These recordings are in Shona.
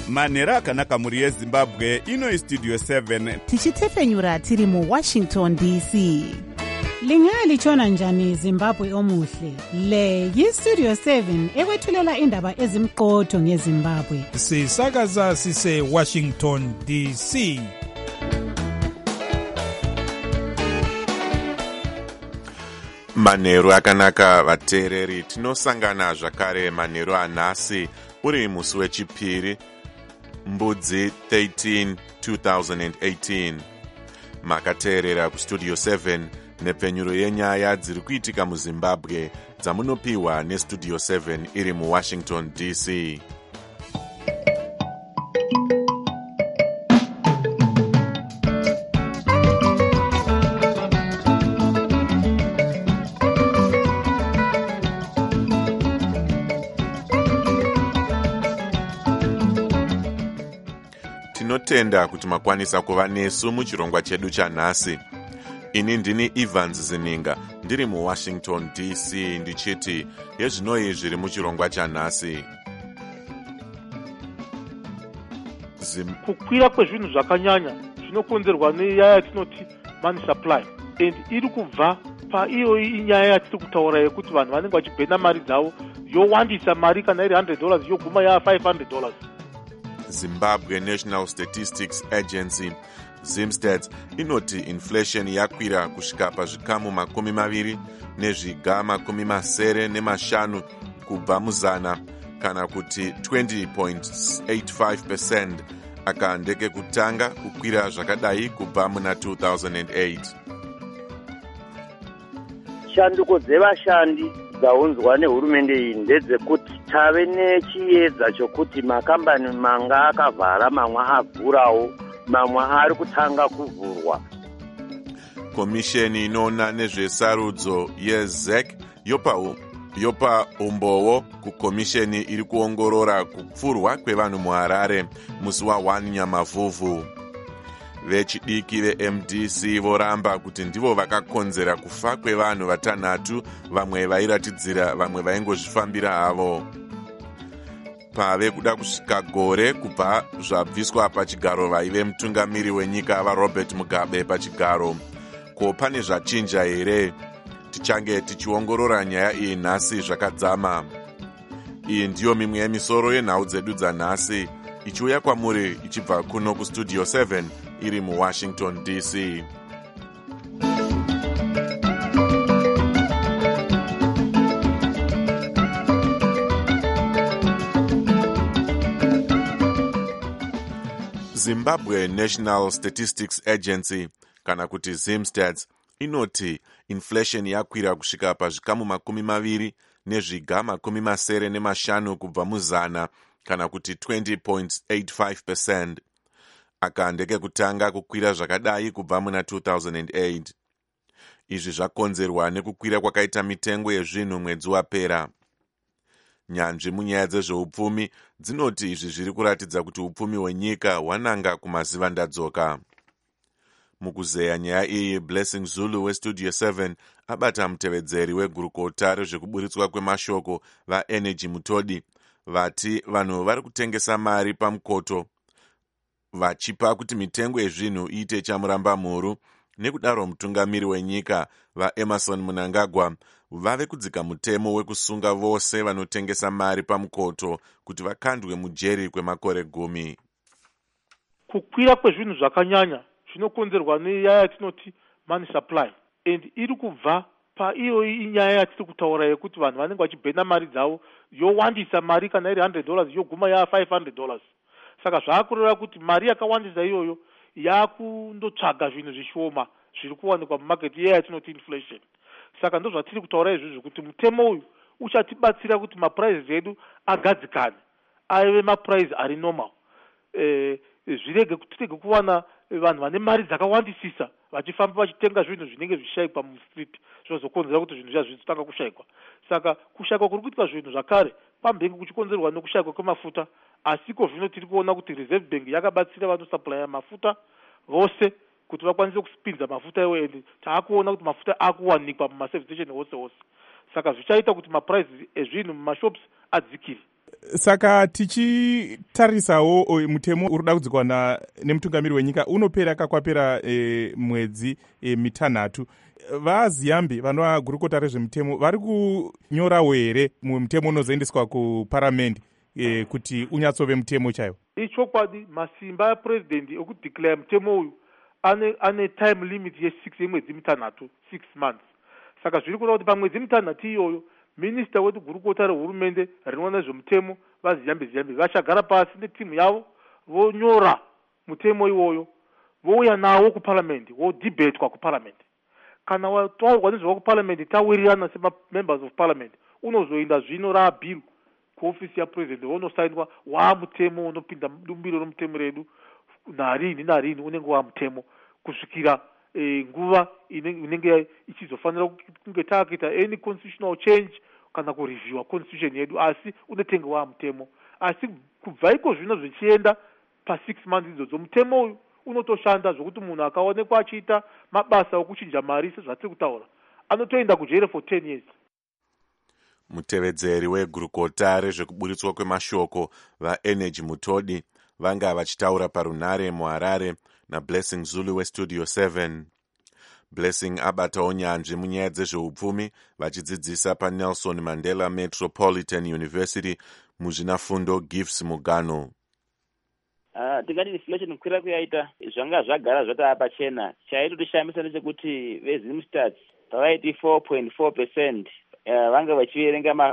manhero akanaka mhuri yezimbabwe. Ino istudio 7 tichitefenyura tiri muwashington dc. Lingalitshona njani Zimbabwe omuhle? Le yistudio 7 ekwethulela indaba ezimqotho ngeZimbabwe. Sisakaza sise Washington DC. Manheru akanaka vateereri, tinosangana zvakare manheru anhasi uri musi wechipiri mbudzi 13 2018. Makateerera kustudio 7 nepfenyuro yenyaya dziri kuitika muZimbabwe dzamunopiwa nestudio 7 iri muWashington DC. Tinotenda kuti makwanisa kuva nesu muchirongwa chedu chanhasi. Ini ndini Evans Zininga, ndiri muWashington DC, ndichiti yezvinoi zviri muchirongwa chanhasi. Kukwira kwezvinhu zvakanyanya zvinokonzerwa nenyaya yatinoti money supply, and iri kubva paiyo inyaya yatiri kutaura yekuti vanhu vanenge vachibhena mari dzavo yowandisa mari kana iri $100 yoguma $500. Zimbabwe National Statistics Agency ZimStats inoti inflation yakwira kusvika pazvikamu 20 nezviga 75 kubva muzana, kana kuti 20.85%, aka ndeke kutanga kukwira zvakadai kubva muna 2008. Shanduko dzevashandi dzaunzwa nehurumende iyi ndedzekuti tave nechiedza chokuti makambani manga akavhara mamwe avhurawo, mamwe ari kutanga kuvhurwa. Komisheni inoona nezvesarudzo yeZEC yopa umbowo kukomisheni iri kuongorora kupfurwa kwevanhu muHarare musi wa1 Nyamavhuvhu. Vechidiki veMDC voramba kuti ndivo vakakonzera kufa kwevanhu vatanhatu, vamwe vairatidzira vamwe vaingozvifambira havo. Pave kuda kusvika gore kubva zvabviswa pachigaro vaive mutungamiri wenyika vaRobert Mugabe pachigaro. Ko pane zvachinja here? Tichange tichiongorora nyaya iyi nhasi zvakadzama. Iyi ndiyo mimwe yemisoro yenhau dzedu dzanhasi, ichiuya kwamuri ichibva kuno kustudio 7 iri muWashington DC. Zimbabwe National Statistics Agency, kana kuti ZimStats, inoti inflation yakwira kusvika pazvikamu 20 nezviga 75 kubva muzana, kana kuti 20.85%, aka ndeke kutanga kukwira zvakadai kubva muna 2008. Izvi zvakonzerwa nekukwira kwakaita mitengo yezvinhu mwedzi wapera. Nyanzvi munyaya dzezveupfumi dzinoti izvi zviri kuratidza kuti upfumi hwenyika hwananga kumazivandadzoka. Mukuzeya nyaya iyi, Blessing Zulu westudio 7 abata mutevedzeri wegurukota rezvekuburitswa kwemashoko vaEnergy Mutodi, vati vanhu vari kutengesa mari pamukoto vachipa kuti mitengo yezvinhu iite chamuramba mhuru. Nekudaro mutungamiri wenyika vaEmerson Mnangagwa vave kudzika mutemo wekusunga vose vanotengesa mari pamukoto kuti vakandwe mujeri kwemakore 10. Kukwira kwezvinhu zvakanyanya zvinokonzerwa nenyaya yatinoti money supply, and iri kubva paiyo inyaya yatiri kutaura yekuti vanhu vanenge vachibhena mari dzavo yowandisa mari kana iri $100 yoguma $500. Saka zvaakureva kuti mari yakawandisa iyoyo yakundotsvaga zvinhu zvishoma zviri kuwanikwa mumaketi yeya yatinoti inflation. Saka ndo zvatiri kutaura izvozvo kuti mutemo uyu uchatibatsira kuti mapuraizi edu agadzikane, aive mapuraizi ari normal. Tirege kuwana vanhu vane mari dzakawandisisa vachifamba vachitenga zvinhu zvinenge zvishayikwa mustreet, zvinozokonzera kuti zvinhu zvazvo zvitanga kushayikwa. Saka kushayikwa kuri kuitwa zvinhu zvakare pambengi kuchikonzerwa nekushayikwa kwemafuta, asiko zvino tiri kuona kuti Reserve Bank yakabatsira vanosuplya mafuta vose kuti vakwanise kusipinza mafuta iwo, and taakuona kuti mafuta akuwanikwa mumaservice station wose wose. Saka zvichaita kuti mapuraizi ezvinhu mumashops adzikire. Saka tichitarisawo mutemo uri kuda kudzikwana nemutungamiri wenyika unopera kakwapera mwedzi mitanhatu. VaZiambi vanova gurukota rezvemutemo vari kunyorawo here mumwe mutemo unozoendeswa kuparamende kuti unyatsove mutemo chaiwo? Ichokwadi masimba apurezidendi ekudeclare mutemo uyu ane time limit yemwedzi mitanhatu, 6 months. Saka zviri kureva kuti pamwedzi mitanhatu iyoyo minista wedu gurukota rehurumende rinoona nezvemutemo vaZiambi vachagara pasi netimu yavo vonyora mutemo iwoyo vouya nawo kuparliament, wodhibeitwa kuparliament. Kana wataurwa nezvava kuparliament tawirirana semamembers of parliament, unozoenda zvino raabhiru kuofisi yapurezidendi wonosainwa waamutemo unopinda dumbiro romutemo redu narini unenge waamutemo kusvikira nguva inenge ichizofanira kunge taakuita any constitutional change kana kureviewa constitution yedu, asi unotenge waamutemo. Asi kubva iko zvino zvichienda pa6 months idzodzo mutemo uyu unotoshanda zvokuti munhu akaonekwa achiita mabasa okuchinja mari sezvatiri kutaura anotoenda kujere for 10 years. Mutevedzeri wegurukota rezvekuburitswa kwemashoko vaEnergy Mutodi vanga vachitaura parunare muHarare naBlessing Zulu weStudio 7. Blessing abatawo nyanzvi munyaya dzezveupfumi vachidzidzisa paNelson Mandela Metropolitan University muzvinafundo Gifts Mugano. Tingati inflation kukwira kuyaita zvanga zvagara zvatava pachena. Chaitotishambisa ndechekuti veZimstats pavaiti 4.4% vanga vachiverenga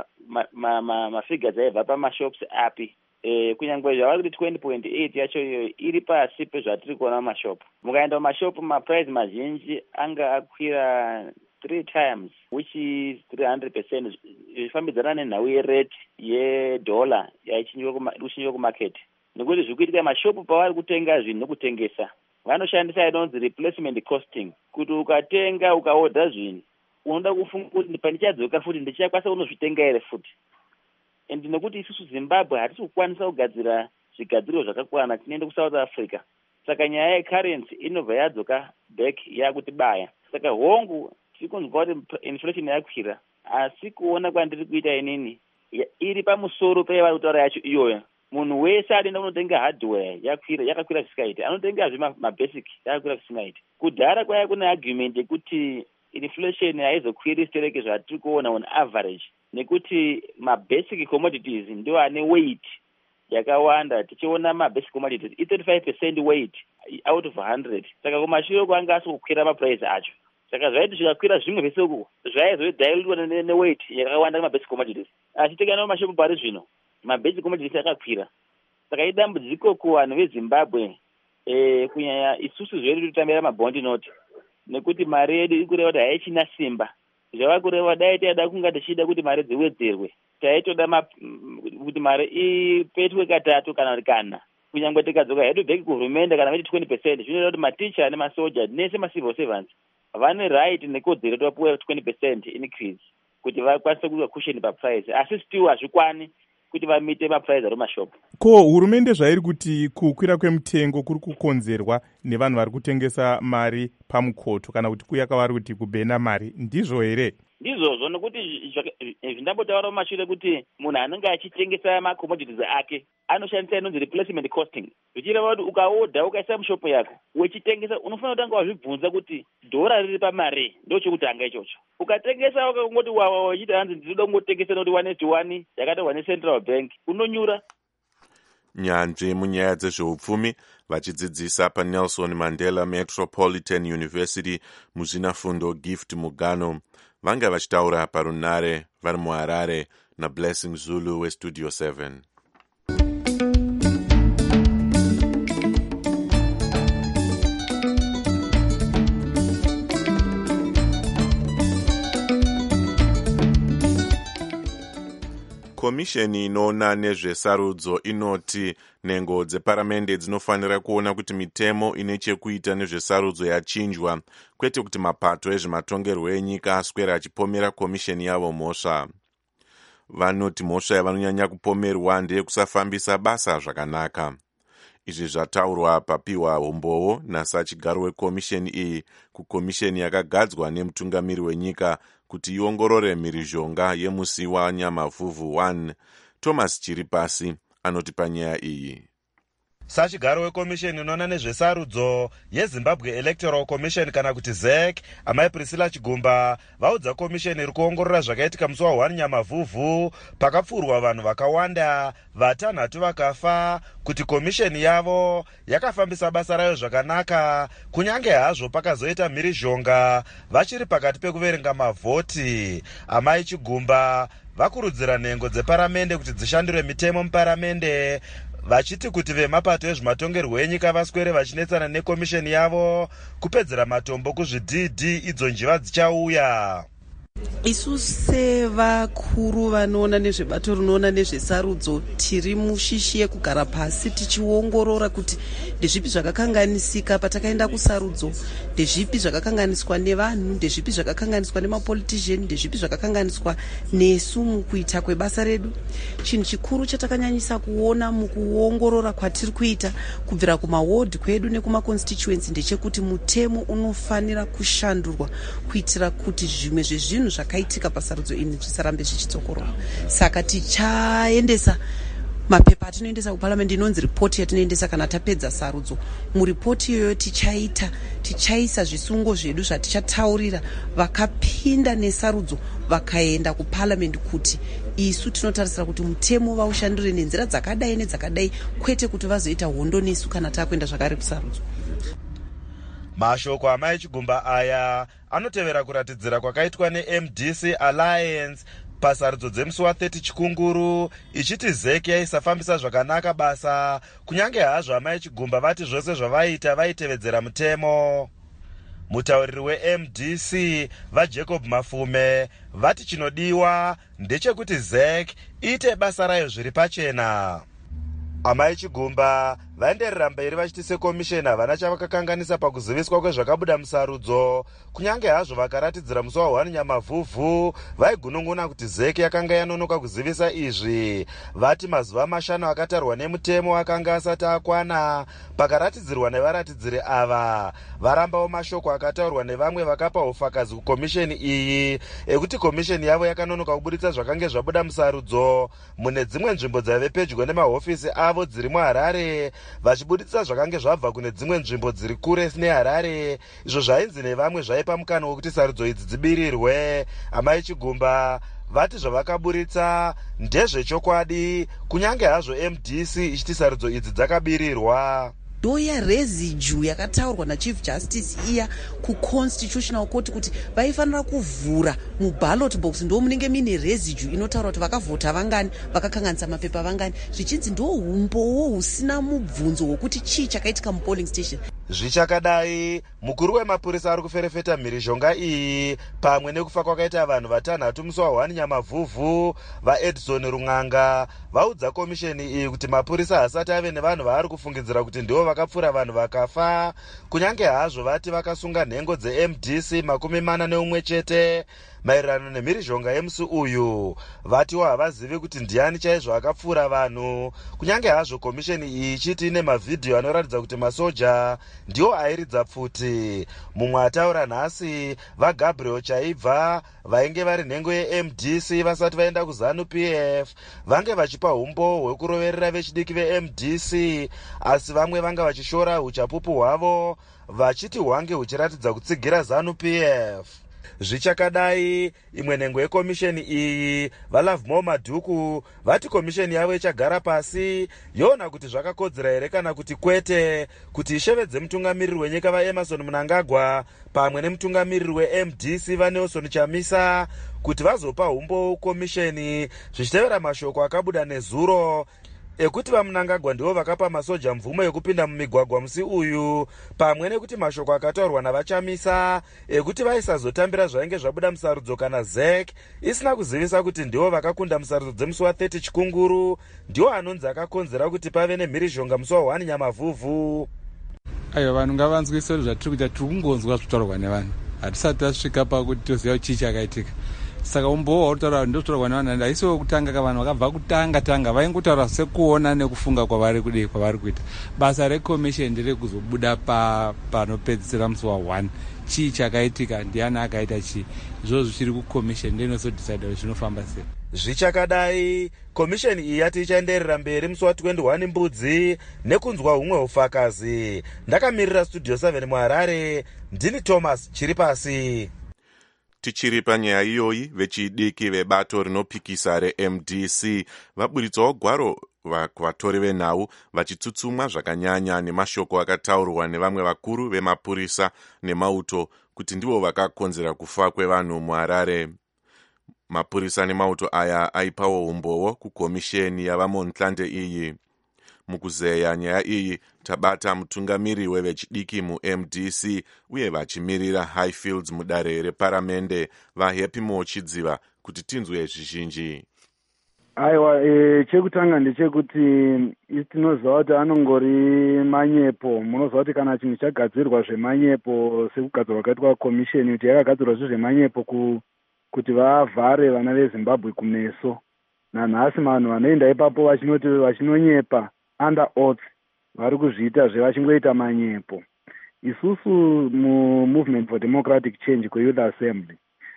mafigures aibva pamashops api. Kunyangwe zvava kuti 20.8 yacho iyoyo iri pasi pezvatiri kuona mumashopu. Mukaenda mumashopu maprice mazhinji anga akwira 3 times, which is 300%, zvifambidzana nenhau yerate yedollar yaichinyiwa kumarket. Nekuti zvikuitika mashopu pavari kutenga zvinhu nokutengesa vanoshandisa inonzi replacement costing, kuti ukatenga ukaodha zvinhu unoda kufunga kuti pandichadzoka futi ndichakwanisa kunozvitenga here futi. And nekuti isusu Zimbabwe hatisi kukwanisa kugadzira zvigadziro zvakakwana, tinoenda kuSouth Africa. Saka nyaya yecurrency inobva yadzoka back yakutibaya. Saka hongu tiri kunzwa kuti inflation yakwira, asi kuona kwandiri kuita inini iri pamusoro pevari kutaura yacho iyoyo. Munhu wese anoenda kunotenga hardware yakakwira zvisingaiti, anotenga mabasic yakakwira zvisingaiti. Kudhara kwaya kuna argument yekuti inflation haizokwiri stereke zvatiri kuona on average, nekuti mabasic commodities ndio ane weight yakawanda. Tichiona mabasic commodities 35% weight out of 100. Saka kumashure kwanga asikukwira maprice acho. Saka zvaiti zvikakwira zvimwe zvese uko zvaizodilwa neweight yakawanda mabasic commodities. Achiteka nawo mashopu pari zvino mabasic commodities akakwira. Saka idambudziko kuvanhu veZimbabwe, kunyanya isusu zvedu tutambira mabondi note, nekuti mari yedu ikureva kuti haichina simba. Zvava kureva dai taida kunga tichida kuti mari dziwedzerwe, taitoda kuti mari ipetwe katatu kana kuti kana. Kunyangwe tikadzoka hedu bheki kuhurumende kana veti 20%, zvinoita kuti maticha nemasoja nese macivil servants vane right nekodzero kuti vapuwe 20% increase kuti vakwanise kuva cushion paprice, asi still hazvikwani kuti vamite maprice ari mumashopu. Ko hurumende zvairi kuti kukwira kwemutengo kuri kukonzerwa nevanhu vari kutengesa mari pamukoto kana kuti kuya kwavari kuti kubhena mari, ndizvo here? Ndizvozvo, nokuti zvindambotaura mumashure kuti munhu anenge achitengesa macommodities ake anoshandisa inonzi replacement costing. Zvichireva kuti ukaodha ukaisa mushopu yako wechitengesa unofanira kutanga wazvibvunza kuti dhora riri pamari ndo chekutanga ichocho. Ukatengesa ukangoti wachiti hanzi ndinoda kungotengesa noti 1:1 yakatorwa neCentral Bank, unonyura. Nyanzvi munyaya dzezveupfumi vachidzidzisa paNelson Mandela Metropolitan University muzvinafundo Gift Mugano vanga vachitaura parunare vari muHarare naBlessing Zulu weStudio 7. Komisheni inoona nezvesarudzo inoti nhengo dzeparamende dzinofanira kuona kuti mitemo ine chekuita nezvesarudzo yachinjwa, kwete kuti mapato ezvematongerwo enyika aswera achipomera komisheni yavo mhosva. Vanoti mhosva yavanonyanya kupomerwa ndeyekusafambisa basa zvakanaka. Izvi zvataurwa papiwa umbowo nasachigaro wekomisheni iyi kukomisheni yakagadzwa nemutungamiri wenyika kuti iongorore mhirizhonga yemusi waNyamavhuvhu 1 Thomas Chiripasi anoti panyaya iyi. Sachigaro wekomisheni inoona nezvesarudzo yeZimbabwe Electoral Commission kana kuti ZEC, amai Priscilla Chigumba vaudza komisheni iri kuongorora zvakaitika musi wa1 Nyamavhuvhu pakapfurwa vanhu vakawanda, vatanhatu vakafa, kuti komisheni yavo yakafambisa basa rayo zvakanaka, kunyange hazvo pakazoita mhirizhonga vachiri pakati pekuverenga mavhoti. Amai Chigumba vakurudzira nhengo dzeparamende kuti dzishandure mitemo muparamende, vachiti kuti vemapato ezvematongerwo enyika vaswere vachinetsana nekomisheni yavo kupedzera matombo kuzvidhidhi idzo njiva dzichauya. Isu sevakuru vanoona nezvebato rinoona nezvesarudzo tiri mushishi yekugara pasi tichiongorora kuti ndezvipi zvakakanganisika patakaenda kusarudzo, ndezvipi zvakakanganiswa nevanhu, ndezvipi zvakakanganiswa nemapolitician, ndezvipi zvakakanganiswa nesu mukuita kwebasa redu. Chinhu chikuru chatakanyanyisa kuona mukuongorora kwatiri kuita kubvira kumaward kwedu nekumaconstituency ndechekuti mutemo unofanira kushandurwa kuitira kuti zvimwe zvezvinhu zvakaitika pasarudzo ini zvisarambe zvichitsokorwa. Saka tichaendesa mapepa atinoendesa kuparliament inonzi ripoti yatinoendesa kana tapedza sarudzo. Muripoti iyoyo tichaisa zvisungo zvedu zvatichatauririra vakapinda nesarudzo vakaenda kuparliament kuti isu tinotarisira kuti mutemo vaushandure nenzira dzakadai nedzakadai, kwete kuti vazoita hondo nesu kana takuenda zvakare kusarudzo. Mashoko amai Chigumba aya anotevera kuratidzira kwakaitwa neMDC Alliance pasarudzo dzemusi wa30 Chikunguru, ichiti ZEC yaisafambisa zvakanaka basa, kunyange hazvo amai Chigumba vati zvose zvavaita vaitevedzera mutemo. Mutauriri weMDC vaJacob Mafume vati chinodiwa ndechekuti ZEC iite basa rayo zviri pachena. Amai Chigumba vaenderera mberi vachiti sekomisheni havana chavakakanganisa pakuziviswa kwezvakabuda musarudzo, kunyange hazvo vakaratidzira musi wa1 Nyamavhuvhu vaigunun'una kuti ZEC yakanga yanonoka kuzivisa izvi. Vati mazuva mashanu akatarwa nemutemo akanga asati akwana pakaratidzirwa nevaratidziri ava. Varambawo mashoko akataurwa nevamwe vakapa ufakazi kukomisheni iyi ekuti komisheni yavo yakanonoka kubuditsa zvakange zvabuda musarudzo mune dzimwe nzvimbo dzaive pedyo nemahofisi avo dziri muHarare, vachibuditsa zvakange zvabva kune dzimwe nzvimbo dziri kure neHarare, izvo zvainzi nevamwe zvaipa mukana wekuti sarudzo idzi dzibirirwe. Amai Chigumba vati zvavakaburitsa ndezvechokwadi, kunyange hazvo MDC ichiti sarudzo idzi dzakabirirwa. Ndoya residue yakataurwa naChief Justice iya kuConstitutional Court kuti vaifanira kuvhura muballot box ndo munenge mine residue inotaura kuti vakavhota vangani, vakakanganisa mapepa vangani, zvichinzi ndo umbowo husina mubvunzo hwekuti chii chakaitika mupolling station. Zvichakadai, mukuru wemapurisa ari kuferefeta mhirizhonga iyi pamwe nekufa kwakaita vanhu vatanhatu musi wa1 Nyamavhuvhu, vaEdson Rung'anga vaudza komisheni iyi kuti mapurisa haasati ave nevanhu vaari kufungidzira kuti ndivo vakapfura vanhu vakafa, kunyange hazvo vati vakasunga nhengo dzeMDC 41 chete maererano nemhirizhonga yemusi uyu. Vatiwo havazivi kuti ndiani chaizvo akapfura vanhu, kunyange hazvo komisheni iyi ichiti ine mavhidhiyo anoratidza kuti masoja ndiwo airidza pfuti. Mumwe ataura nhasi vaGabriel Chaibva vainge vari nhengo yeMDC vasati vaenda kuZANU-PF vange vachipa umbo hwekuroverera vechidiki veMDC, asi vamwe vanga vachishora uchapupu hwavo vachiti hwange huchiratidza kutsigira ZANU-PF. Zvichakadai, imwe nhengo yekomisheni iyi vaLovemore Madhuku vati komisheni yavo ichagara pasi yoona kuti zvakakodzera here kana kuti kwete kuti ishevedze mutungamiriri wenyika vaEmmerson Mnangagwa pamwe nemutungamiriri weMDC vaNelson Chamisa kuti vazopa umbo komisheni, zvichitevera mashoko akabuda nezuro ekuti vaMnangagwa ndivo vakapa masoja mvumo yekupinda mumigwagwa musi uyu, pamwe nekuti mashoko akataurwa navaChamisa ekuti vaisazotambira zvainge zvabuda musarudzo kana ZEC isina kuzivisa kuti ndivo vakakunda musarudzo dzemusi wa30 Chikunguru, ndiwo anonzi akakonzera kuti pave nemhirizhonga musi wa1 Nyamavhuvhu. Aiwa, vanhu ngavanzwe isori zvatiri kuita, tiri kungonzwa zvitaurwa nevanhu, hatisati tasvika pakuti toziva chii chakaitika. saka umboo hwautaura ndotaurwa nevanhu haisiwo kutanga kavanhu vakabva kutanga vaingotaura sekuona nekufunga kwavari kuita. Basa rekomisheni nderekuzobuda panopedzisira musi wa1 chii chakaitika, ndiani akaita chii, izvozvo zvichiri kukomisheni ndoinozodhisaida kuti zvinofamba sei. Zvichakadai, komisheni iyi yati ichaenderera mberi musi wa21 Mbudzi nekunzwa humwe ufakazi. Ndakamirira Studio 7 muHarare, ndini Thomas Chiripasi. Tichiri panyaya iyoyi, vechidiki vebato rinopikisa reMDC vaburitsawo gwaro kuvatori venhau vachitsutsumwa zvakanyanya nemashoko akataurwa nevamwe vakuru vemapurisa nemauto kuti ndivo vakakonzera kufa kwevanhu muHarare. Mapurisa nemauto aya aipawo umbowo kukomisheni yavamontlande iyi. Mukuzeya nyaya iyi tabata mutungamiri wevechidiki muMDC uye vachimirira Highfields mudare reparamende vaHappy Mochidziva kuti tinzwe zvizhinji. Aiwa, chekutanga ndechekuti tinoziva kuti anongori manyepo. Munoziva kuti kana chinhu chagadzirwa zvemanyepo sekugadzirwa kwakaitwa komisheni kuti yakagadzirwa zvezvemanyepo kuti vavhare vana veZimbabwe kumeso. Nanhasi vanhu vanoenda ipapo vachinonyepa under oath vari kuzviita zvevachingoita manyepo. Isusu muMovement for Democratic Change kweYouth Assembly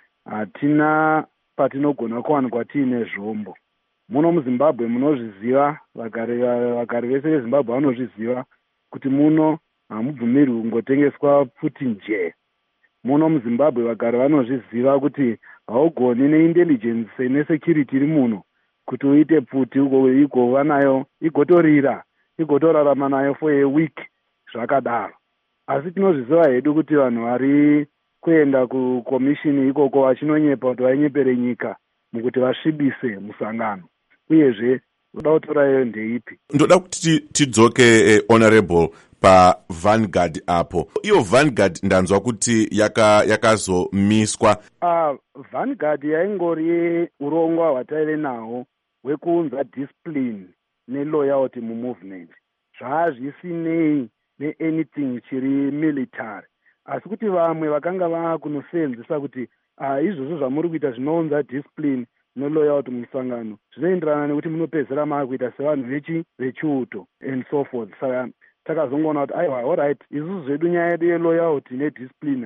hatina patinogona kuwanikwa tiine zvombo. Muno muZimbabwe munozviziva, vagari vese veZimbabwe vanozviziva kuti muno hamubvumirwi kungotengeswa pfuti njee. Muno muZimbabwe vagari vanozviziva kuti haugoni neintelligence nesecurity iri muno kuti uite pfuti igova nayo igotorira igotorarama nayo for a week zvakadaro. Asi tinozviziva hedu kuti vanhu vari kuenda kukomishini ikoko vachinonyepa kuti vainyepere nyika mukuti vasvibise musangano. Uyezve unoda kutora iyo ndeipi? Ndoda kuti tidzoke honorable paVanguard apo. Iyo Vanguard ndanzwa kuti yakazomiswa. Vanguard yaingori urongwa hwataive nawo hwekuunza discipline neloyalty mumovement. Zvazvisinei neanything chiri military. Asi kuti vamwe vakanga vakunosenzesa kuti izvozvo zvamuri kuita zvinounza discipline neloyalty mumusangano zvinoenderana nekuti munopedzera maakuita sevanhu vechiuto and so forth. Saka takazongoona kuti aiwa, alright, isusu zvedu nyaya yedu yeloyalty nediscipline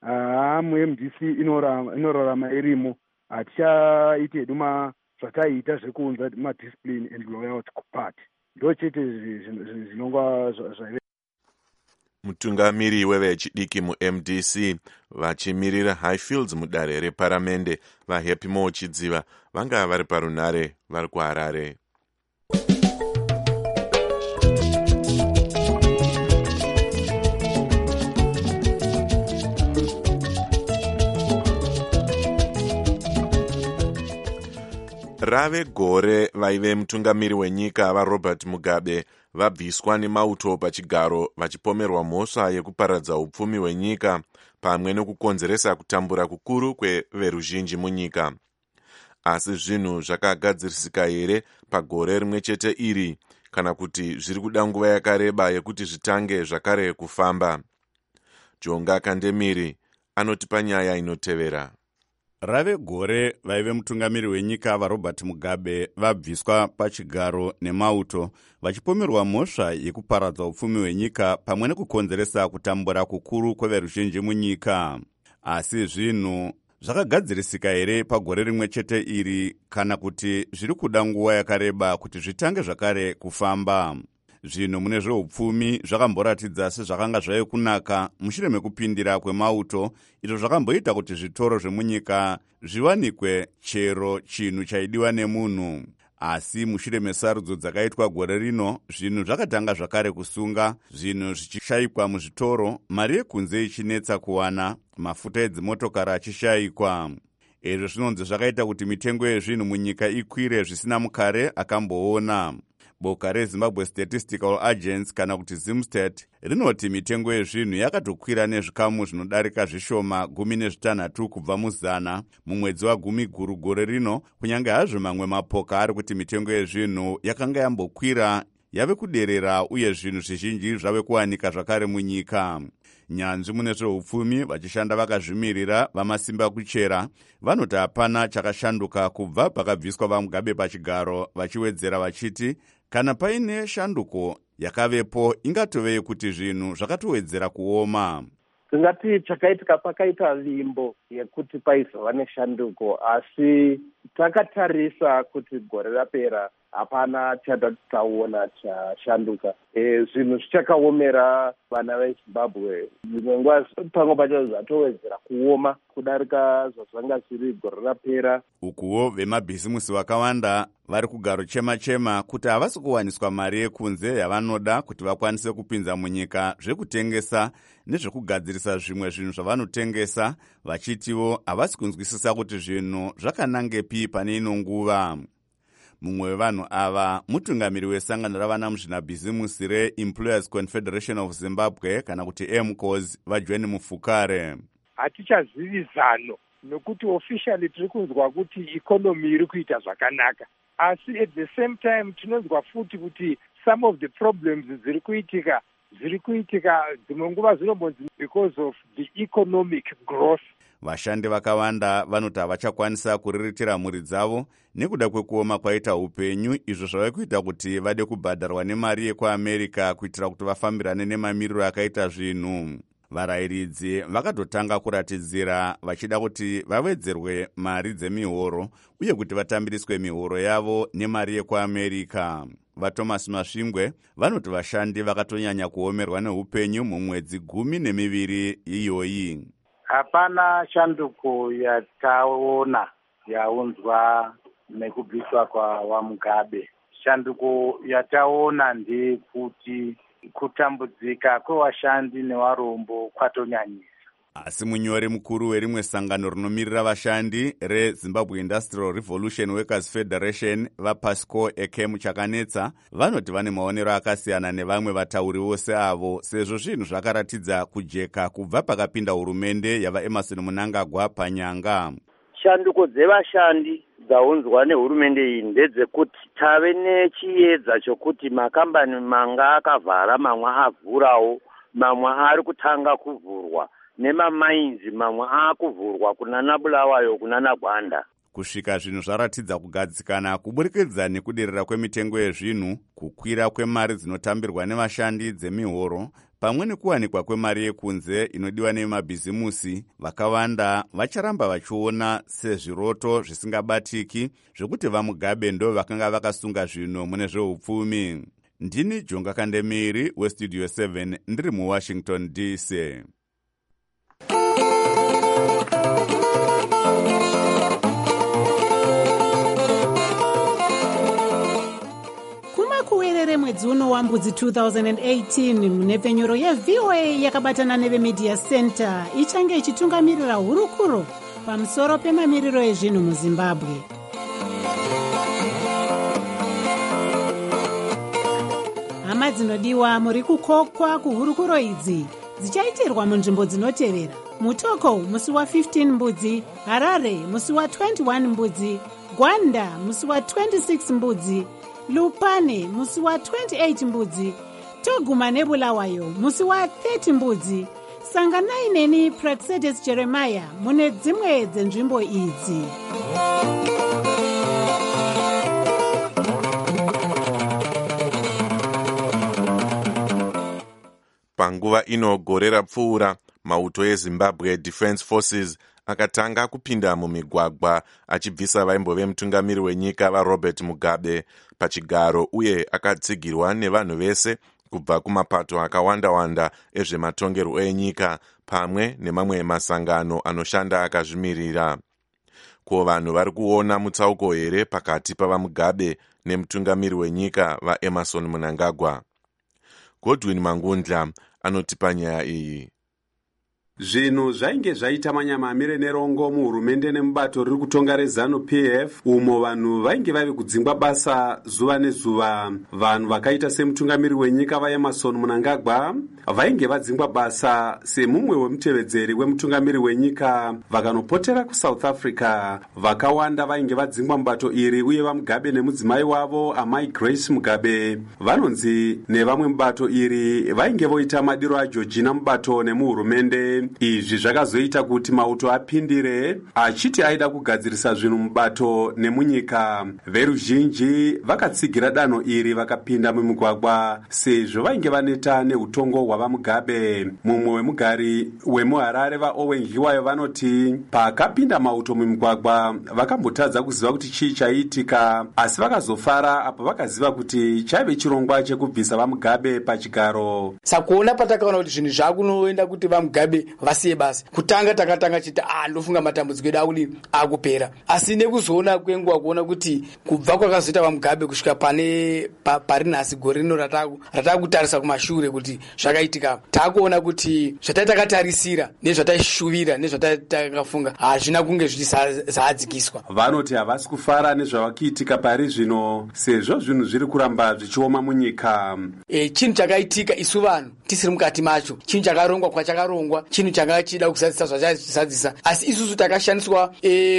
muMDC inorarama irimo. Hatichaiti hedu zvataiita zvekuunza madiscipline and loyalty kupati. Ndo chete zvinongwa zvaive. Mutungamiri wevechidiki muMDC vachimirira Highfields mudare reparamende vaHappy Mochidziva vanga vari parunhare vari kuHarare. Rave gore vaive mutungamiri wenyika vaRobert Mugabe vabviswa nemauto pachigaro vachipomerwa mhosva yekuparadza upfumi hwenyika pamwe nekukonzeresa kutambura kukuru kweveruzhinji munyika. Asi zvinhu zvakagadzirisika here pagore rimwe chete iri kana kuti zviri kuda nguva yakareba yekuti zvitange zvakare kufamba? Jonga Kandemiri anotipa nyaya inotevera. Rave gore vaive mutungamiri wenyika vaRobert Mugabe vabviswa pachigaro nemauto vachipomerwa mhosva yekuparadza upfumi hwenyika pamwe nekukonzeresa kutambura kukuru kweveruzhinji munyika. Asi zvinhu zvakagadzirisika here pagore rimwe chete iri kana kuti zviri kuda nguva yakareba kuti zvitange zvakare kufamba? Zvinhu mune zveupfumi zvakamboratidza sezvakanga zvaive kunaka mushure mekupindira kwemauto, izvo zvakamboita kuti zvitoro zvemunyika zviwanikwe chero chinhu chaidiwa nemunhu. Asi mushure mesarudzo dzakaitwa gore rino, zvinhu zvakatanga zvakare kusunga, zvinhu zvichishayikwa muzvitoro, mari yekunze ichinetsa kuwana, mafuta edzimotokari achishayikwa. Izvo zvinonzi zvakaita kuti mitengo yezvinhu munyika ikwire zvisina mukare akamboona. Boka reZimbabwe Statistical Agency kana kuti Zimstat rinoti mitengo yezvinhu yakatokwira nezvikamu zvinodarika zvishoma 16 kubva muzana mumwedzi wa10 gore rino, kunyange hazvo mamwe mapoka ari kuti mitengo yezvinhu yakanga yambokwira yave kuderera uye zvinhu zvizhinji zvave kuwanika zvakare munyika. Nyanzvi mune zveupfumi vachishanda vakazvimirira vamasimba kuchera vanoti hapana chakashanduka kubva pakabviswa vaMugabe pachigaro, vachiwedzera vachiti kana paine shanduko yakavepo ingatovei kuti zvinhu zvakatowedzera kuoma. Tingati chakaitika pakaita vimbo yekuti paizova neshanduko, asi takatarisa kuti gore rapera hapana chatataona chashanduka. Zvinhu zvichakaomera vana veZimbabwe. Zvimwe nguva pamwe pacho zvatowedzera kuoma kudarika zvazvanga zviri gore rapera. Ukuwo vemabhizimusi vakawanda vari kugaro chema-chema kuti havasi kuwaniswa mari yekunze yavanoda kuti vakwanise kupinza munyika zvekutengesa nezvekugadzirisa zvimwe zvinhu zvavanotengesa, vachitiwo havasi kunzwisisa kuti zvinhu zvakanangepi pane ino nguva. Mumwe wevanhu ava mutungamiri wesangano ravana muzvinabhizimusi reEmployers Confederation of Zimbabwe kana kuti MCOS, vaJohn Mufukare. Hatichazivi zano nokuti officially tiri kunzwa kuti ikonomi iri kuita zvakanaka, asi at the same time tinonzwa futi kuti some of the problems ziri kuitika dzimwe nguva zvinobonzi because of the economic growth. Vashandi vakawanda vanoti havachakwanisa kuriritira mhuri dzavo nekuda kwekuoma kwaita upenyu, izvo zvave kuita kuti vade kubhadharwa nemari yekuAmerica kuitira kuti vafambirane nemamiriro akaita zvinhu. Varayiridzi vakatotanga kuratidzira vachida kuti vawedzerwe mari dzemihoro uye kuti vatambiriswe mihoro yavo nemari yekuAmerica. VaThomas Masvingwe vanoti vashandi vakatonyanya kuomerwa neupenyu mumwedzi 12 iyoyi. Hapana shanduko yataona yaunzwa nekubviswa kwa vaMugabe. Shanduko yataona ndekuti kutambudzika kwevashandi nevarombo kwatonyanyisa. Asi munyori mukuru werimwe sangano rinomirira vashandi reZimbabwe Industrial Revolution Workers Federation, vaPasco Ekemu Chakanetsa, vanoti vane maonero akasiyana nevamwe vatauri vose avo, sezvo zvinhu zvakaratidza kujeka kubva pakapinda hurumende yavaEmmerson Mnangagwa panyanga. Shanduko dzevashandi dzaunzwa nehurumende iyi ndedzekuti tave nechiedza chokuti makambani manga akavhara mamwe avhurawo, mamwe ari kutanga kuvhurwa, nemamainzi mamwe akuvhurwa kunana Bulawayo kunana Gwanda. Kusvika zvinhu zvaratidza kugadzikana kuburikidza nekuderera kwemitengo yezvinhu, kukwira kwemari dzinotambirwa nevashandi dzemihoro, pamwe nekuwanikwa kwemari yekunze inodiwa nemabhizimusi, vakawanda vacharamba vachiona sezviroto zvisingabatiki zvekuti vaMugabe ndo vakanga vakasunga zvinhu mune zveupfumi. Ndini Jonga Kandemiri weStudio 7 ndiri muWashington DC. Kumakuwerere mwedzi uno wambudzi 2018 munepfenyuro yeVOA yakabatana neveMedia Center ichange ichitungamirira hurukuro pamusoro pemamiriro ezvinhu muZimbabwe. Hama dzinodiwa, muri kukokwa kuhurukuro idzi dzichaitirwa munzvimbo dzinotevera: Mutoko musi wa15 mbudzi, Harare musi wa21 mbudzi, Gwanda musi wa26 mbudzi, Lupane musi wa28 mbudzi, Toguma neBulawayo musi wa30 mbudzi. Sanganai neni Praxedes Jeremiah mune dzimwe dzenzvimbo idzi. Panguva ino gore rapfuura, mauto eZimbabwe Defence Forces akatanga kupinda mumigwagwa achibvisa vaimbove mutungamiri wenyika vaRobert Mugabe pachigaro uye akatsigirwa nevanhu vese kubva kumapato akawanda-wanda ezvematongerwo enyika pamwe nemamwe masangano anoshanda akazvimirira. Ko vanhu vari kuona mutsauko here pakati pavaMugabe nemutungamiri wenyika vaEmmerson Mnangagwa? Godwin Mangundla anotipa nyaya iyi. Zvinhu zvainge zvaita manyamamire nerongo muhurumende nemubato riri kutonga reZANU-PF, umo vanhu vainge vavi kudzingwa basa zuva nezuva. Vanhu vakaita semutungamiri wenyika vaEmmerson Mnangagwa vainge vadzingwa basa semumwe wemutevedzeri wemutungamiri wenyika vakanopotera kuSouth Africa. Vakawanda vainge vadzingwa mubato iri uye vaMugabe nemudzimai wavo amai Grace Mugabe vanonzi nevamwe mubato iri vainge voita madiro aJeorgina mubato nemuhurumende. Izvi zvakazoita kuti mauto apindire achiti aida kugadzirisa zvinhu mubato nemunyika. Veruzhinji vakatsigira danho iri vakapinda mumigwagwa sezvo vainge vaneta neutongo hwavaMugabe. Mumwe wemugari wemuHarare vaOwen Hiwayo vanoti pakapinda mauto mumigwagwa vakambotadza kuziva kuti chii chaiitika, asi vakazofara apo vakaziva kuti chaive chirongwa chekubvisa vaMugabe pachigaro. Sakuona patakaona kuti zvinhu zvakunoenda kuti vaMugabe vasiye basa, kutanga takatanga chiti ndofunga matambudziko edu akupera, asi nekuzoona kwenguva kuona kuti kubva kwakazoita vaMugabe kusvika pari nhasi gore rino ratakutarisa kumashure kuti zvakaitika, takuona kuti zvatatakatarisa nezvataishuvira nezvatakafunga hazvina kunge zvichizadzikiswa. Vanoti havasi kufara nezvavakiitika pari zvino sezvo zvinhu zviri kuramba zvichioma munyika. Chinhu chakaitika isu vanhu tisiri mukati macho, chinhu chakarongwa kwachakarongwa, chinhu changa chida kuzadzisa zvachazadzisa, asi isusu takashandiswa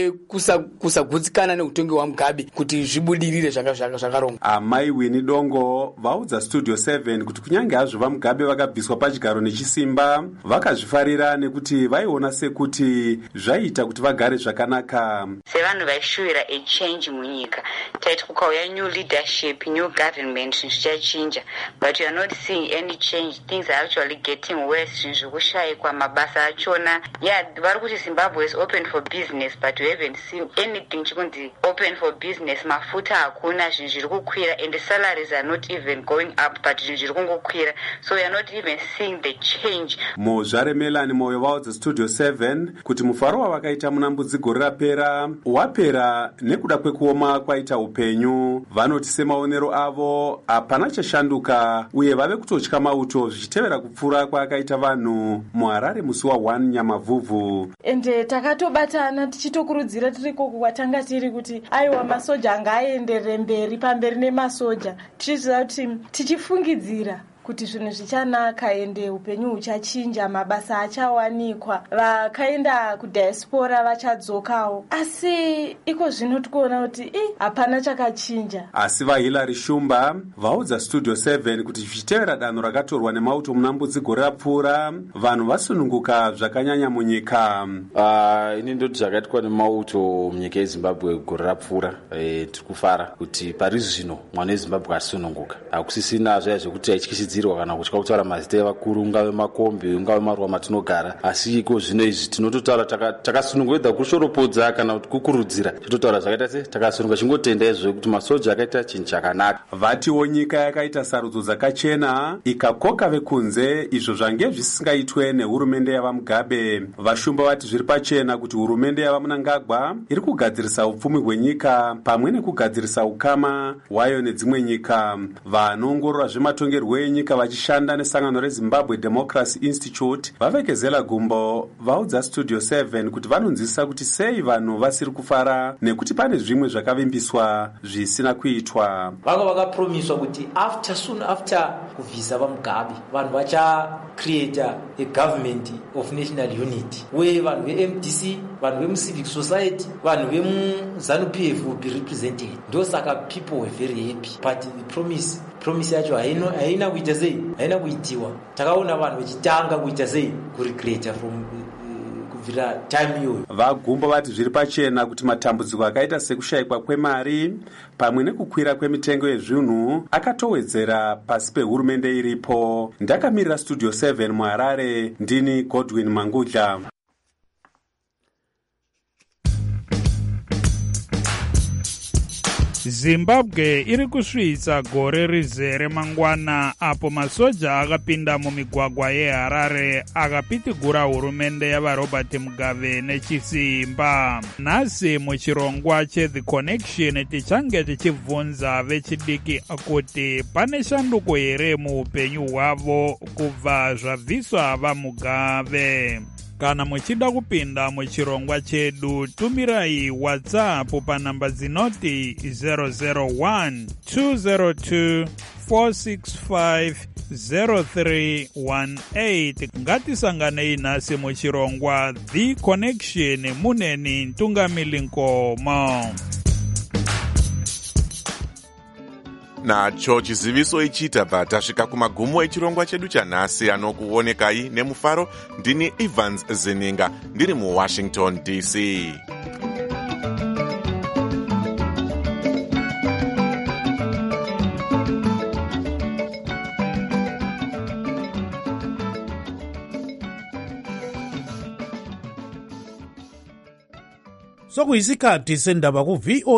kusagutsikana neutongi hwaMugabe kuti zvibudirire zvakarongwa. Amai Winnie Dongo vaudza Studio 7 kuti kunyange hazvo vaMugabe vakabviswa pachigaro nechisimba vakazvifarira nekuti vaiona sekuti zvaiita kuti vagare zvakanaka. Sevanhu vaishuvira a change munyika, taiti kukauya new leadership, new government, zvinhu zvichachinja, but you are not seeing any change. Things are actually getting worse. Zvinhu zvikushayikwa mabasa achona. Yeah, vari kuti Zimbabwe is open for business, but we haven't seen anything chikunzi open for business. Mafuta hakuna, zvinhu zviri kukwira, and the salaries are not even going up, but zvinhu zviri kungokwira, so we are not even seeing the change. Muzvare Melani Moyo vaudza Studio 7 kuti mufaro wavakaita muna Mbudzi gore rapera wapera nekuda kwekuoma kwaita upenyu. Vanoti semaonero avo hapana chashanduka uye vave kutotya mauto zvichitevera kupfuura kwaakaita vanhu muHarare musi wa1 Nyamavhuvhu. Ende takatobatana tichitokurudzira tiriko kwatanga tiri kuti aiwa masoja ngaaenderere mberi pamberi nemasoja, tichiziva kuti tichifungidzira kuti zvinhu zvichanaka ende upenyu huchachinja, mabasa achawanikwa, vakaenda kudiaspora vachadzokawo, asi iko zvino tikuona kuti hapana chakachinja. Asi vaHilary Shumba vaudza Studio 7 kuti zvichitevera danho rakatorwa nemauto muna Mbudzi gore rapfuura vanhu vasununguka zvakanyanya munyika. Ini ndoti zvakaitwa nemauto munyika yeZimbabwe gore rapfuura, tiri kufara kuti pari zvino mwana weZimbabwe asununguka, hakusisina zvaya zvekuti aityisidzirwa kana kutya kutaura mazita evakuru, ungave makombe, ungave maruva matinogara, asi iko zvino izvi tinototaura takasununguka kushoropodza kana kuti kukurudzira, tototaura zvakaita se takasununguka chingotenda izvo kuti masoja akaita chinhu chakanaka. Vatiwo nyika yakaita sarudzo dzakachena ikakoka vekunze, izvo zvange zvisingaitwe nehurumende yavaMugabe. Vashumba vati zviri pachena kuti hurumende yavaMnangagwa iri kugadzirisa upfumi hwenyika pamwe nekugadzirisa ukama hwayo nedzimwe nyika. Vanoongorora zvematongerwo enyika vachishanda nesangano reZimbabwe Democracy Institute vavekezela gumbo vaudza Studio 7 kuti vanonzwisisa kuti sei vanhu vasiri kufara nekuti pane zvimwe zvakavimbiswa zvisina kuitwa. Vanga vakapromiswa kuti soon after kuvhisa vaMugabe vanhu vacha create a government of national unity where vanhu veMDC, vanhu vemucivic society, vanhu vemuZANU-PF will be represented. Ndosaka people were very happy, but the promise yacho haina kuita sei, haina kuitiwa. Takaona vanhu vachitanga kuita sei kurecreate from kubvira time iyoyo. Vagumbo vati zviri pachena kuti matambudziko akaita sekushayikwa kwemari pamwe nekukwira kwemitengo yezvinhu akatowedzera pasi pehurumende iripo. Ndakamirira Studio 7 muHarare, ndini Godwin Mangudla. Zimbabwe iri kusvitsa gore rizere mangwana apo masoja akapinda mumigwagwa yeHarare akapitigura hurumende yavaRobert Mugabe nechisimba. Nhasi muchirongwa cheThe Connection tichange tichibvunza vechidiki kuti pane shanduko here muupenyu hwavo kubva zvabviswa vaMugabe. Kana muchida kupinda muchirongwa chedu, tumirai WhatsApp panamba dzinoti 001 202 465 0318. ngatisanganei nhasi muchirongwa The Connection muneni Ntungamili Nkoma. nacho chiziviso ichi tabva tasvika kumagumo echirongwa chedu chanhasi. Anokuonekai nemufaro ndini Evans Zininga ndiri muWashington DC. sokuyisikhathi sendaba ku VOA